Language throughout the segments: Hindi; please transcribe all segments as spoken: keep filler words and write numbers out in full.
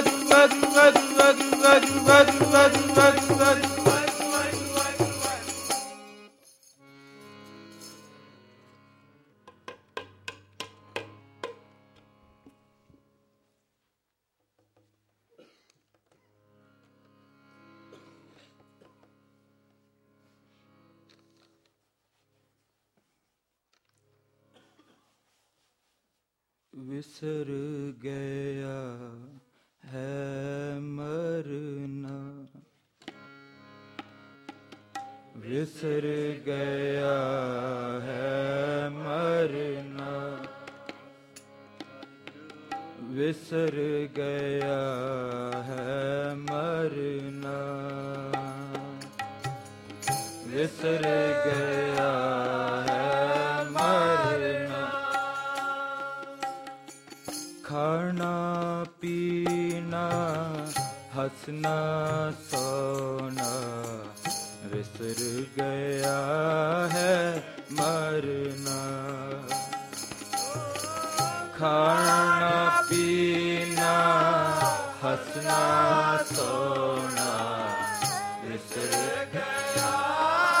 ਵਿਸਰ ਗਿਆ ਹੈ ਮਰਨਾ, ਵਿਸਰ ਗਿਆ ਹੈ ਮਰਨਾ, ਵਿਸਰ ਗਿਆ ਹੈ ਮਰਨਾ, ਵਿਸਰ ਗਿਆ ਹੈ ਮਰਨਾ। ਖਾਣਾ ਪੀਣਾ ਹੱਸਣਾ ਸੋਣਾ ਵਿਸਰ ਗਿਆ ਹੈ ਮਰਨਾ। ਖਾਣਾ ਪੀਣਾ ਹੱਸਣਾ ਸੋਣਾ ਵਿਸਰ ਗਿਆ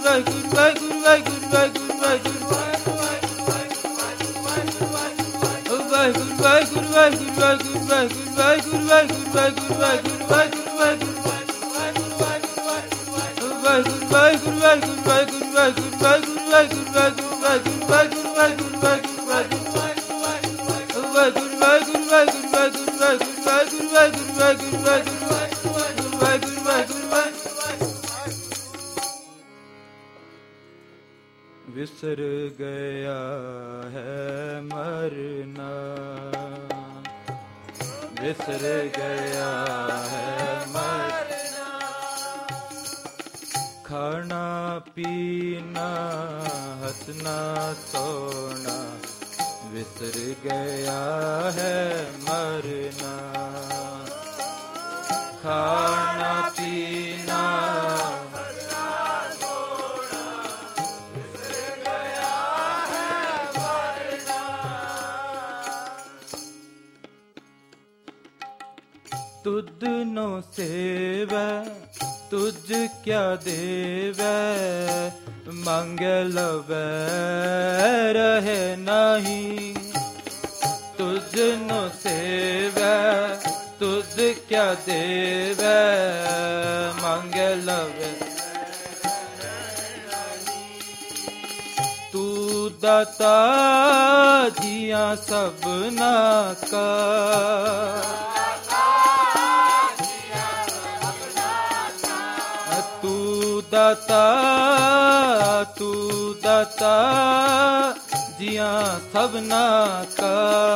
विसर गया है मरना, विसर गया है मरना, खाना पीना हंसना सोना, विसर गया है मरना, खाना पीना तुद नो सेवै तुझ क्या देवै, मांगे लवै रहे नहीं, तुझ नो सेवै तुझ क्या देवै, मांगे लवै तू दाता जिया सबना का, दाता तू दाता जिया सबना का,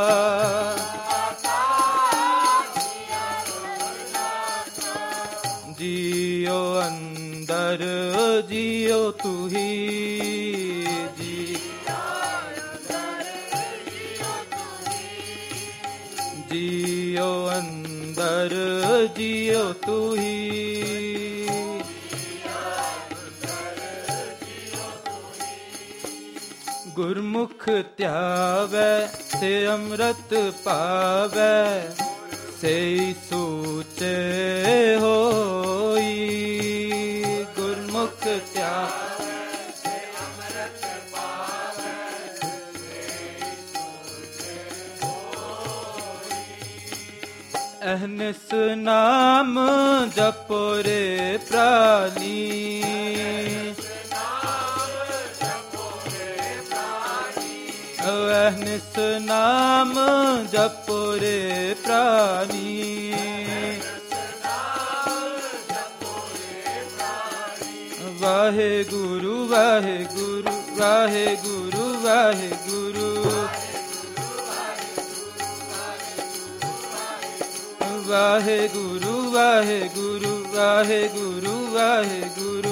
जियो अंदर जियो तू ही, जियो अंदर जियो तू ही, गुरमुख त्यावै से अमृत पावै, से सूचे होई, गुरमुख त्यावै से अमृत पावै, से सूचे होई, अहनिस नाम जपो रे प्राणी, अहनिस नाम जपो रे प्राणी, वाहे गुरु वाहे गुरु वाहे गुरु वाहे गुरु, वाहे गुरु वाहे गुरु वाहे गुरु वाहे गुरु,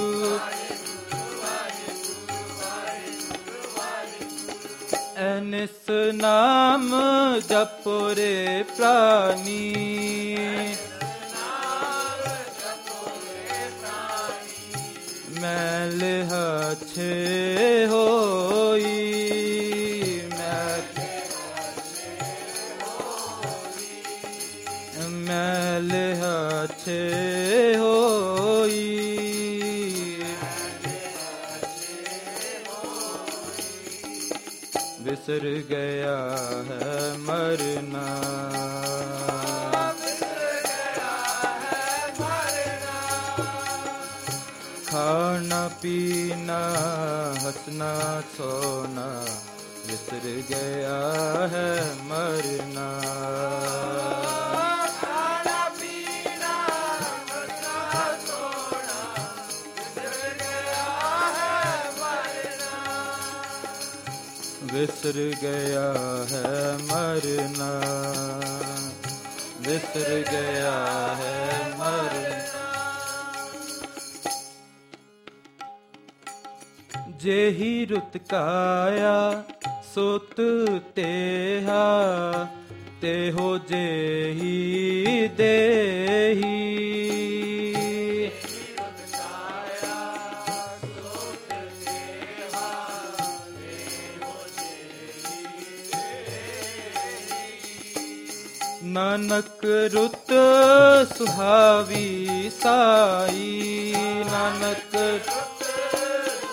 अहनिस नाम जपो रे प्राणी, मैल हछे होई, मैल हछे होई, विसर गया है मरना, खाना पीना हंसना सोना, विसर गया है मरना, खाना पीना हंसना सोना, विसर गया है मरना, विसर गया है मरना, विसर गया है मरना, जेहि रुत काया सोत तेहा, तेहो जेहि देही, नानक रुत सुहावी साई, नानक